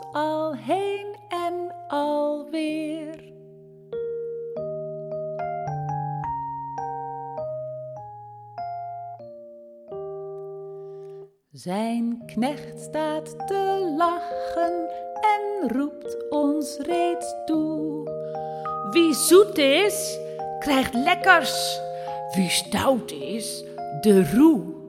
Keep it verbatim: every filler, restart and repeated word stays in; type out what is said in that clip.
al heen en alweer. Zijn knecht staat te lachen en roept ons reeds toe. Wie zoet is, krijgt lekkers. Wie stout is, de roe.